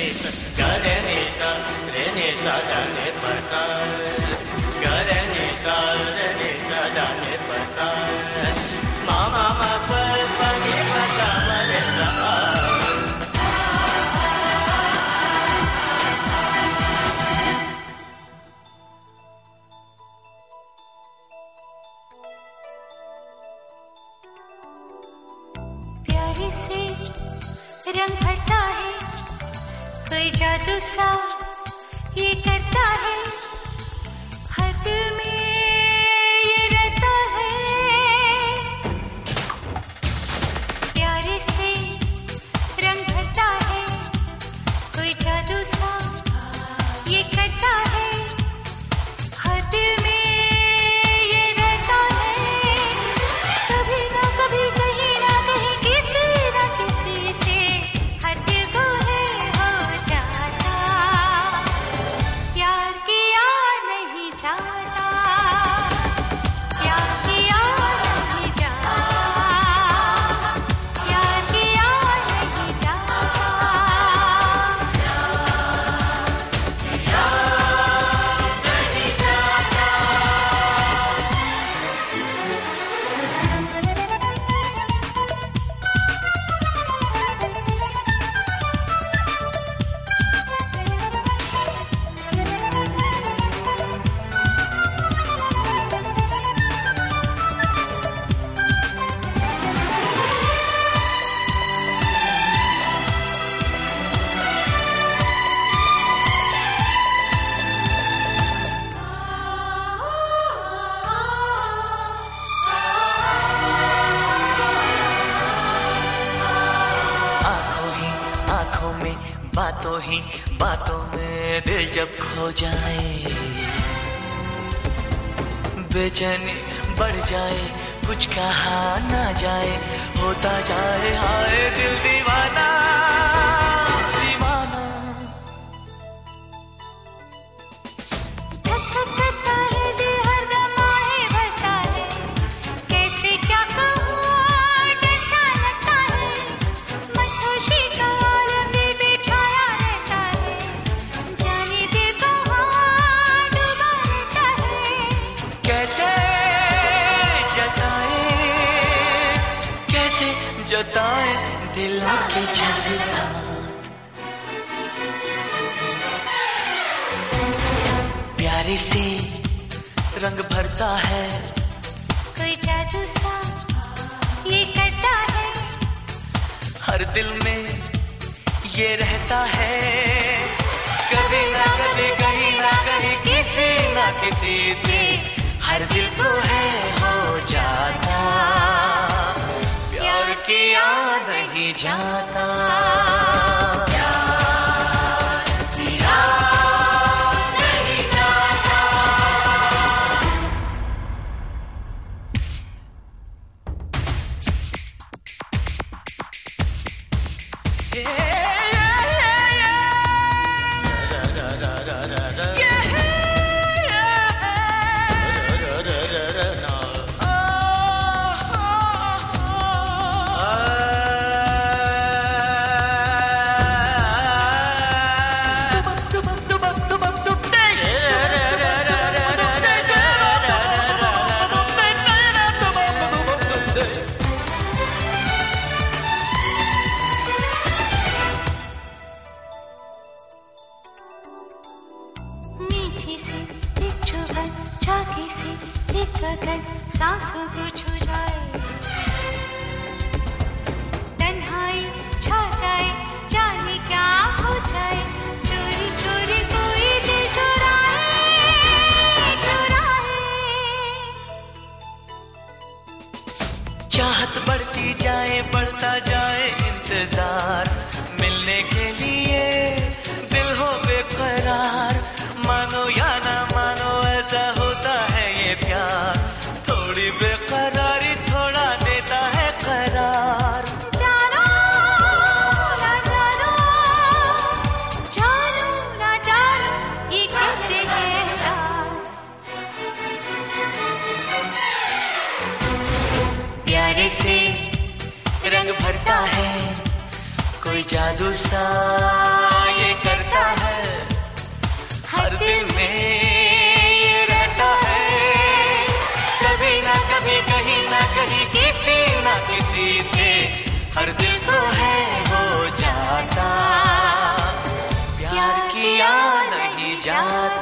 गा रे नि सा रे नि सा दा नि प सा गा रे नि सा दा नि प सा मा मा मा प प नि प गा म रे सा प्यारे से रंग भरता है कोई जादू सा ये करता है हर दिल में ये रहता है प्यारे से रंग भरता है कोई जादू सा ये करता है हर दिल में ये रहता है कभी ना कभी कहीं ना कहीं किसी ना किसी से हर दिल को है हो जाता प्यार किया नहीं जाता प्यार किया नहीं जाता प्यार किया नहीं जाता आँखों में बातों ही बातों में दिल जब खो जाए बेचैनी बढ़ जाए कुछ कहा ना जाए होता जाए हाय दिल दीवाना दीवाना धक धक करता है दिल हरदम आहे भरता है कैसे क्या कहूँ डर सा लगता है मदहोशी का आलम दिल पे छाया रहता है जाने दिल कहाँ डूबा रहता है कैसे जताए दिलों के जज्बात प्यारे से रंग भरता है कोई जादू सा ये करता है हर दिल में ये रहता है कभी ना कभी कहीं ना कहीं किसी ना किसी से हर दिल को है हो जाता प्यार किया नहीं जाता सांसों को छू जाए तन्हाई छा जाए जाने क्या हो जाए चोरी चोरी कोई दिल चुराए चाहत बढ़ती जाए बढ़ता जाए इंतजार मिलने के लिए दिल हो बेकरार मानो या ना मानो ऐसा होता है ये प्यार थोड़ी बेकरारी थोड़ा देता है करार जानो ना जानो जानो ना जानो ये कैसे है एहसास प्यारे से रंग भरता है कोई जादू सा ये किसी ना किसी से हर दिल को है हो जाता, प्यार किया नहीं जाता।